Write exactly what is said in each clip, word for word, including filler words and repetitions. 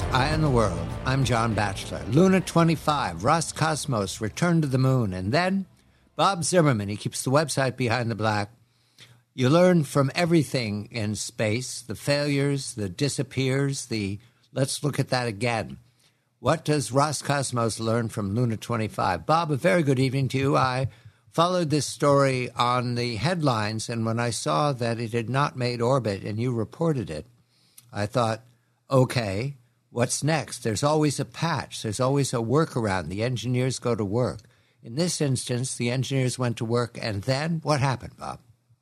Eye on the World. I'm John Batchelor. Luna twenty-five, Roscosmos, Return to the Moon. And then Bob Zimmerman, he keeps the website Behind the Black. You learn from everything in space, the failures, the disappears, the let's look at that again. What does Roscosmos learn from Luna twenty-five? Bob, a very good evening to you. I followed this story on the headlines, and when I saw that it had not made orbit and you reported it, I thought, okay, what's next? There's always a patch. There's always a workaround. The engineers go to work. In this instance, the engineers went to work, and then what happened, Bob?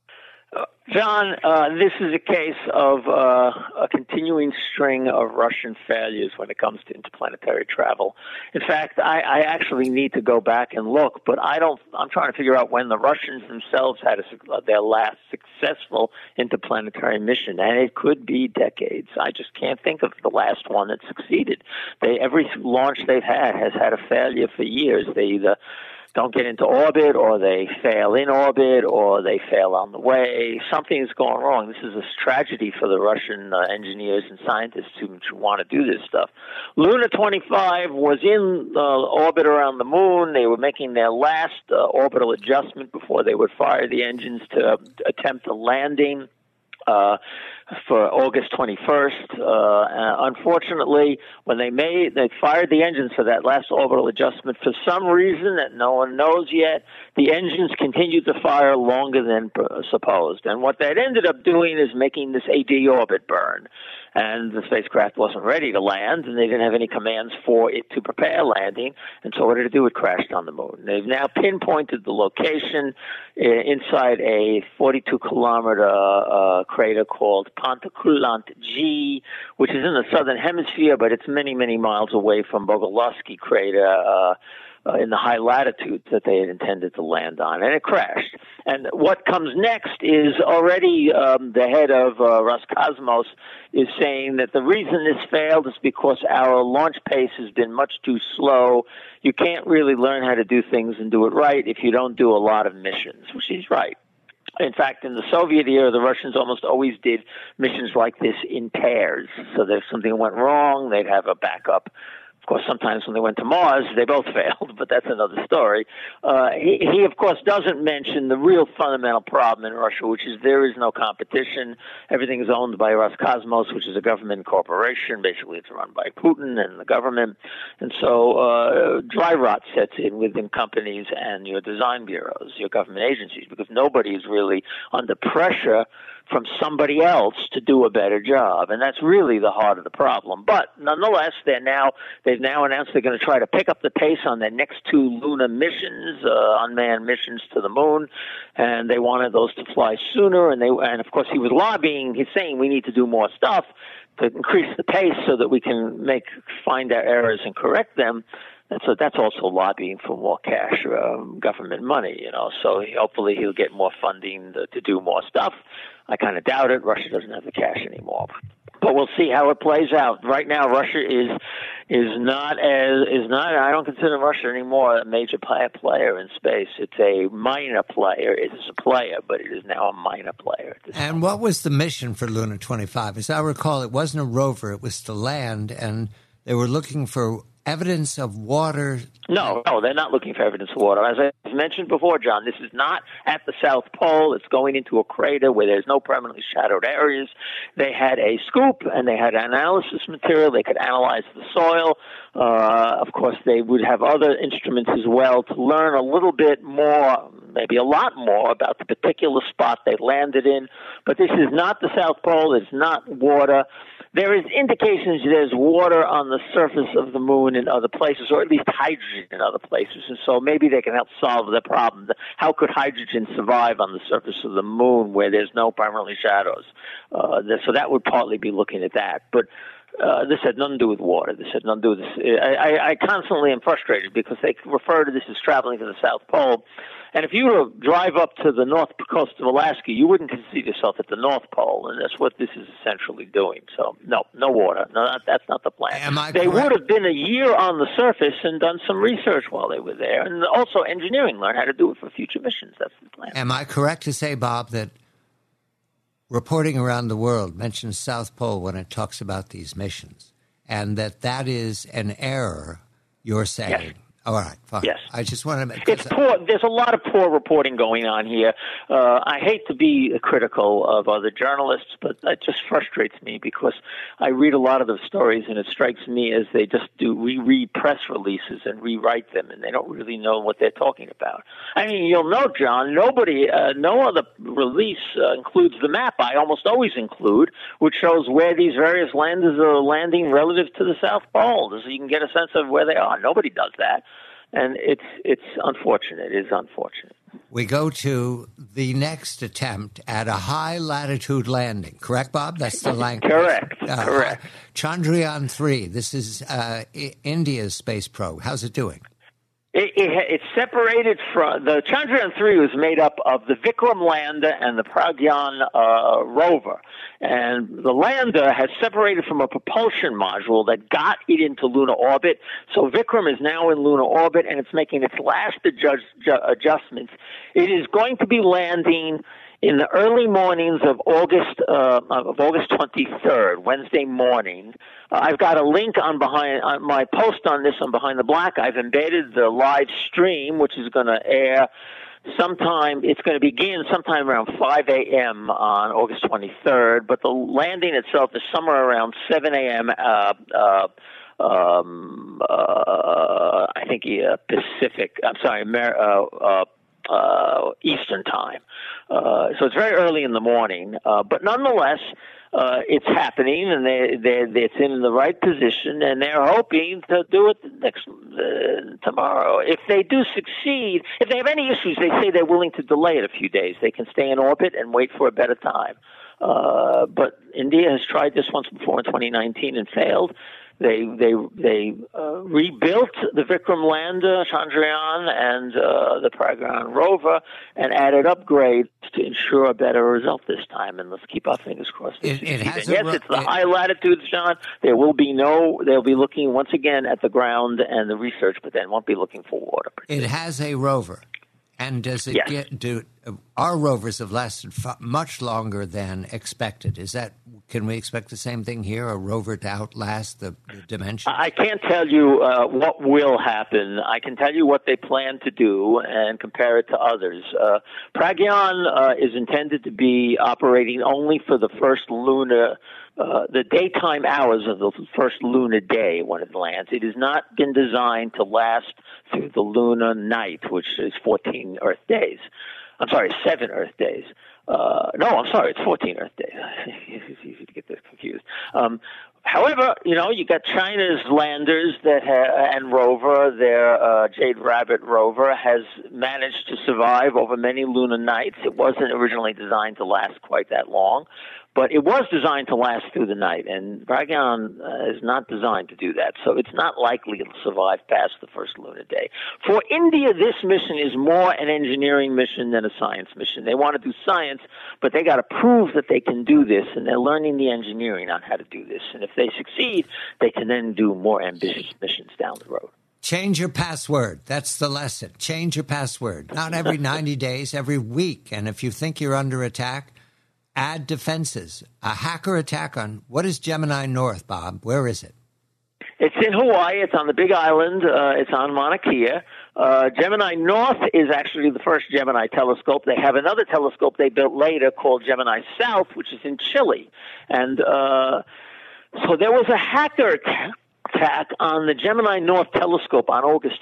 John, uh, this is a case of uh, a continuing string of Russian failures when it comes to interplanetary travel. In fact, I, I actually need to go back and look, but I don't. I'm trying to figure out when the Russians themselves had a, their last successful interplanetary mission, and it could be decades. I just can't think of the last one that succeeded. They every launch they've had has had a failure for years. They either don't get into orbit, or they fail in orbit, or they fail on the way. Something's going wrong. This is a tragedy for the Russian uh, engineers and scientists who want to do this stuff. Luna twenty-five was in uh, orbit around the moon. They were making their last uh, orbital adjustment before they would fire the engines to uh, attempt a landing Uh, for August twenty-first. Uh, unfortunately, when they made, they fired the engines for that last orbital adjustment. For some reason that no one knows yet, the engines continued to fire longer than supposed. And what that ended up doing is making this A D orbit burn. And the spacecraft wasn't ready to land, and they didn't have any commands for it to prepare landing. And so what did it do? It crashed on the moon. They've now pinpointed the location uh, inside a forty-two kilometer uh, crater called Pontokulant G, which is in the southern hemisphere, but it's many, many miles away from Bogolowsky crater, uh, Uh, in the high latitudes that they had intended to land on, and it crashed. And what comes next is already um, the head of uh, Roscosmos is saying that the reason this failed is because our launch pace has been much too slow. You can't really learn how to do things and do it right if you don't do a lot of missions, which is right. In fact, in the Soviet era, the Russians almost always did missions like this in pairs. So if something went wrong, they'd have a backup. Of course, sometimes when they went to Mars, they both failed, but that's another story. Uh, he, he, of course, doesn't mention the real fundamental problem in Russia, which is there is no competition. Everything is owned by Roscosmos, which is a government corporation. Basically, it's run by Putin and the government. And so uh, dry rot sets in within companies and your design bureaus, your government agencies, because nobody is really under pressure from somebody else to do a better job. And that's really the heart of the problem. But nonetheless, they're now, they've now announced they're going to try to pick up the pace on their next two lunar missions, uh, unmanned missions to the moon. And they wanted those to fly sooner. And they, and of course, he was lobbying. He's saying we need to do more stuff to increase the pace so that we can make, find our errors and correct them. And so that's also lobbying for more cash, um, government money, you know. So hopefully he'll get more funding to, to do more stuff. I kind of doubt it. Russia doesn't have the cash anymore. But we'll see how it plays out. Right now, Russia is is not as is not. I don't consider Russia anymore a major player in space. It's a minor player. It is a player, but it is now a minor player. And point. What was the mission for Luna twenty-five? As I recall, it wasn't a rover. It was to land, and they were looking for evidence of water. No, no, they're not looking for evidence of water. As I mentioned before, John, this is not at the South Pole. It's going into a crater where there's no permanently shadowed areas. They had a scoop, and they had analysis material. They could analyze the soil. Uh, of course, they would have other instruments as well to learn a little bit more, maybe a lot more, about the particular spot they landed in. But this is not the South Pole. It's not water. There is indications there's water on the surface of the moon in other places, or at least hydrogen in other places. And so maybe they can help solve the problem. How could hydrogen survive on the surface of the moon where there's no permanently shadows? Uh, so that would partly be looking at that. But uh, this had nothing to do with water. This had nothing to do with this. I, I, I constantly am frustrated because they refer to this as traveling to the South Pole. And if you were to drive up to the north coast of Alaska, you wouldn't consider yourself at the North Pole, and that's what this is essentially doing. So, no, no water. No, that's not the plan. Am I they correct? would have been a year on the surface and done some research while they were there, and also engineering, learn how to do it for future missions. That's the plan. Am I correct to say, Bob, that reporting around the world mentions South Pole when it talks about these missions? and that that is an error, you're saying. Yes. All right, fine. Yes. I just want to make It's poor. There's a lot of poor reporting going on here. Uh, I hate to be critical of other journalists, but that just frustrates me because I read a lot of the stories, and it strikes me as they just do reread press releases and rewrite them, and they don't really know what they're talking about. I mean, you'll know, John, nobody, uh, no other release uh, includes the map I almost always include, which shows where these various landers are landing relative to the South Pole, so you can get a sense of where they are. Nobody does that. And it's it's unfortunate. It is unfortunate. We go to the next attempt at a high latitude landing. Correct, Bob? That's the language. Correct. Uh, Correct. Chandrayaan three. This is uh, I- India's space probe. How's it doing? It, it, it's separated from the Chandrayaan three was made up of the Vikram lander and the Pragyan uh, rover, and the lander has separated from a propulsion module that got it into lunar orbit. So Vikram is now in lunar orbit, and it's making its last adjust, adjustments. It is going to be landing in the early mornings of August uh, of August twenty-third, Wednesday morning. Uh, I've got a link on behind on my post on this on Behind the Black. I've embedded the live stream, which is going to air sometime. It's going to begin sometime around five a.m. on August twenty-third, but the landing itself is somewhere around seven a.m. Uh, uh, um, uh, I think uh, Pacific. I'm sorry, Amer- uh, uh, uh, Eastern time. Uh, so it's very early in the morning, uh, but nonetheless, uh, it's happening, and they, they, it's in the right position, and they're hoping to do it next uh, tomorrow. If they do succeed, if they have any issues, they say they're willing to delay it a few days. They can stay in orbit and wait for a better time. Uh, but India has tried this once before in twenty nineteen and failed. They they they uh, rebuilt the Vikram lander, Chandrayaan, and uh, the Pragyan rover, and added upgrades to ensure a better result this time. And let's keep our fingers crossed. It, it has yes, ro- it's the it, high latitudes, John. There will be no. They'll be looking once again at the ground and the research, but then won't be looking for water. It has a rover. And does it yes. get do our rovers have lasted f- much longer than expected? Is that can we expect the same thing here? A rover to outlast the, the dimension? I can't tell you uh, what will happen. I can tell you what they plan to do and compare it to others. Uh, Pragyan uh, is intended to be operating only for the first lunar. Uh, the daytime hours of the first lunar day when it lands. It has not been designed to last through the lunar night, which is fourteen Earth days. I'm sorry, seven Earth days. Uh, no, I'm sorry, it's fourteen Earth days. It's easy to get this confused. Um, however, you know, you got China's landers that ha- and rover, their uh, Jade Rabbit rover, has managed to survive over many lunar nights. It wasn't originally designed to last quite that long. But it was designed to last through the night, and Pragyan uh, is not designed to do that, so it's not likely it'll survive past the first lunar day. For India, this mission is more an engineering mission than a science mission. They want to do science, but they got to prove that they can do this, and they're learning the engineering on how to do this. And if they succeed, they can then do more ambitious missions down the road. Change your password. That's the lesson. Change your password. Not every ninety days, every week. And if you think you're under attack, add defenses. A hacker attack on, what is Gemini North, Bob? Where is it? It's in Hawaii. It's on the Big Island. Uh, it's on Mauna Kea. Uh, Gemini North is actually the first Gemini telescope. They have another telescope they built later called Gemini South, which is in Chile. And uh, so there was a hacker attack on the Gemini North telescope on August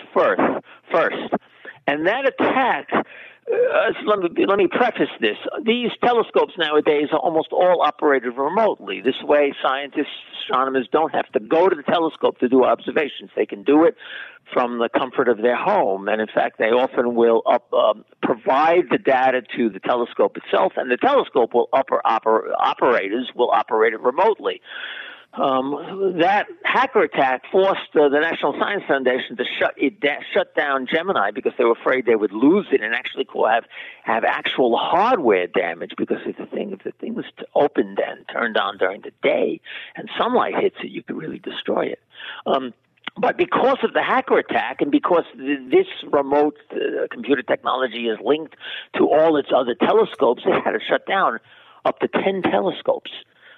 first. And that attack... Uh, so let me let me preface this. These telescopes nowadays are almost all operated remotely. This way, scientists, astronomers don't have to go to the telescope to do observations. They can do it from the comfort of their home, and in fact, they often will up, um, provide the data to the telescope itself, and the telescope will upper oper- operators will operate it remotely. Um, that hacker attack forced uh, the National Science Foundation to shut it da- shut down Gemini because they were afraid they would lose it and actually have have actual hardware damage. Because if the thing if the thing was opened and turned on during the day and sunlight hits it, you could really destroy it. Um, But because of the hacker attack and because th- this remote uh, computer technology is linked to all its other telescopes, they had to shut down up to ten telescopes.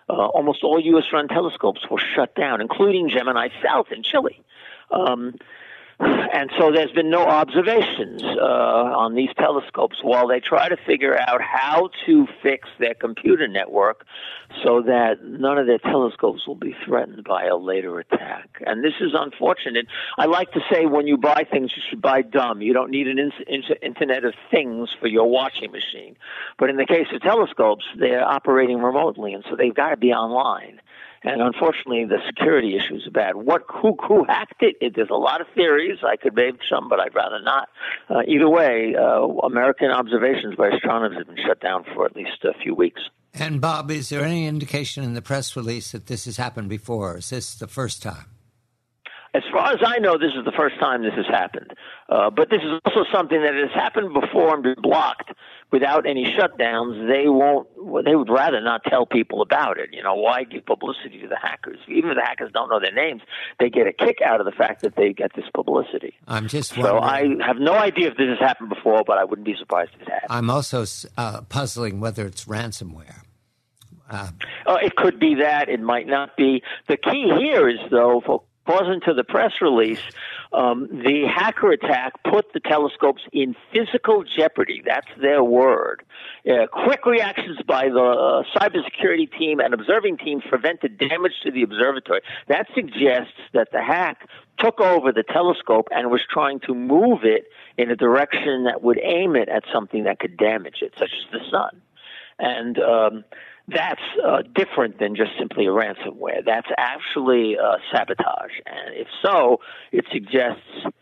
uh, almost all U S-run telescopes were shut down, including Gemini South in Chile. Um, And so there's been no observations uh, on these telescopes while they try to figure out how to fix their computer network so that none of their telescopes will be threatened by a later attack. And this is unfortunate. I like to say when you buy things, you should buy dumb. You don't need an in- in- Internet of Things for your washing machine. But in the case of telescopes, they're operating remotely, and so they've got to be online. And unfortunately, the security issues are bad. What, who, who hacked it? it? There's a lot of theories. I could make some, but I'd rather not. Uh, either way, uh, American observations by astronomers have been shut down for at least a few weeks. And, Bob, is there any indication in the press release that this has happened before? Or is this the first time? As far as I know, this is the first time this has happened. Uh, but this is also something that has happened before and been blocked without any shutdowns. They won't. They would rather not tell people about it. You know, why give publicity to the hackers? Even if the hackers don't know their names, they get a kick out of the fact that they get this publicity. I'm just so wondering. I have no idea if this has happened before, but I wouldn't be surprised if it has. I'm also uh, puzzling whether it's ransomware. Uh, uh, it could be that. It might not be. The key here is, though, for According to the press release, um, the hacker attack put the telescopes in physical jeopardy. That's their word. Uh, quick reactions by the uh, cybersecurity team and observing teams prevented damage to the observatory. That suggests that the hack took over the telescope and was trying to move it in a direction that would aim it at something that could damage it, such as the sun. And um, that's uh, different than just simply a ransomware. That's actually uh, sabotage. And if so, it suggests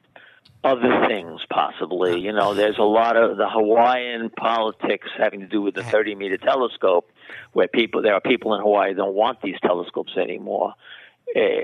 other things possibly. You know, there's a lot of the Hawaiian politics having to do with the thirty-meter telescope, where people there are people in Hawaii who don't want these telescopes anymore. Uh, uh,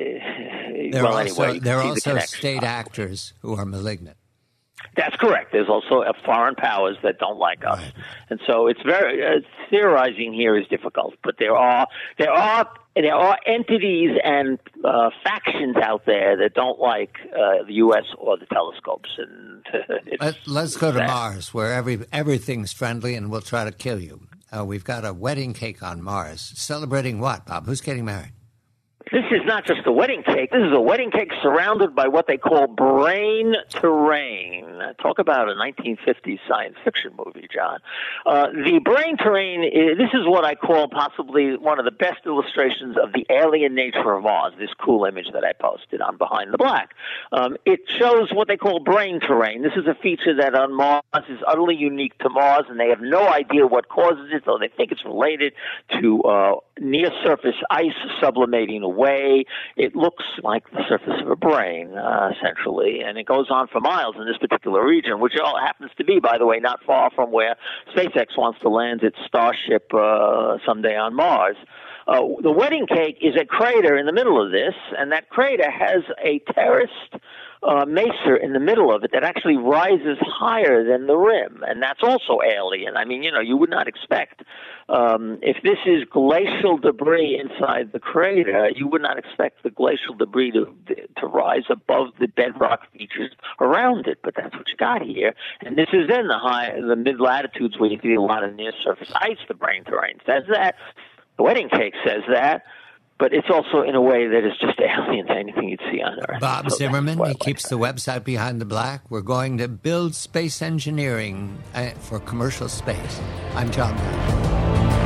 there well, are anyway, also, there are also the state actors who are malignant. That's correct. There's also uh, foreign powers that don't like us, right. And so it's very uh, theorizing here is difficult. But there are there are there are entities and uh, factions out there that don't like uh, the U S or the telescopes. And uh, Let, let's go to that. Mars, where every everything's friendly, and we'll try to kill you. Uh, we've got a wedding cake on Mars, celebrating what, Bob? Who's getting married? This is not just a wedding cake. This is a wedding cake surrounded by what they call brain terrain. Talk about a nineteen fifties science fiction movie, John. Uh, the brain terrain, is, this is what I call possibly one of the best illustrations of the alien nature of Mars, this cool image that I posted on Behind the Black. Um, it shows what they call brain terrain. This is a feature that on Mars is utterly unique to Mars, and they have no idea what causes it, though they think it's related to uh, near-surface ice sublimating away. It looks like the surface of a brain, uh, essentially, and it goes on for miles in this particular region, which all happens to be, by the way, not far from where SpaceX wants to land its Starship uh, someday on Mars. Uh, the wedding cake is a crater in the middle of this, and that crater has a terraced uh, mesa in the middle of it that actually rises higher than the rim, and that's also alien. I mean, you know, you would not expect, um, if this is glacial debris inside the crater, you would not expect the glacial debris to to rise above the bedrock features around it, but that's what you got here. And this is in the high, the mid-latitudes where you see a lot of near-surface ice. The brain terrain says that. The wedding cake says that, but it's also in a way that is just alien to anything you'd see on Earth. Bob so Zimmerman, he keeps like the website Behind the Black. We're going to build space engineering for commercial space. I'm John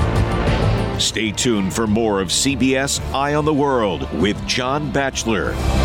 Batchelor. Stay tuned for more of C B S Eye on the World with John Batchelor.